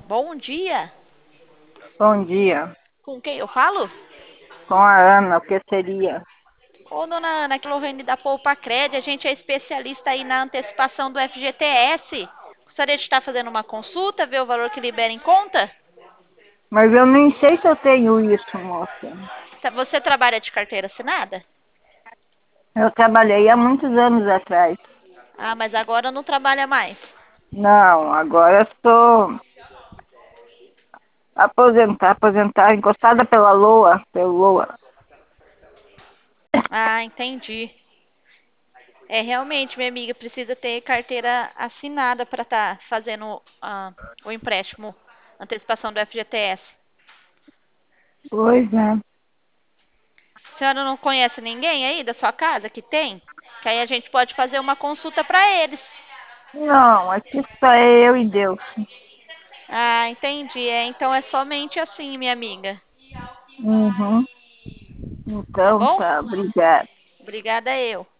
Bom dia. Bom dia. Com quem eu falo? Com a Ana, o que seria? Ô, dona Ana, aqui é Lorene da Poupa Cred. A gente é especialista aí na antecipação do FGTS. Gostaria de estar fazendo uma consulta, ver o valor que libera em conta? Mas eu nem sei se eu tenho isso, moça. Você trabalha de carteira assinada? Eu trabalhei há muitos anos atrás. Ah, mas agora não trabalha mais. Não, agora estou aposentar, encostada pela loa, pelo loa. Ah, entendi. É, realmente, minha amiga, precisa ter carteira assinada para estar fazendo o empréstimo, antecipação do FGTS. Pois é. A senhora não conhece ninguém aí da sua casa que tem? Que aí a gente pode fazer uma consulta para eles. Não, aqui só é eu e Deus. Ah, entendi. É, então é somente assim, minha amiga. Uhum. Tá Então bom? tá, obrigada. Obrigada eu.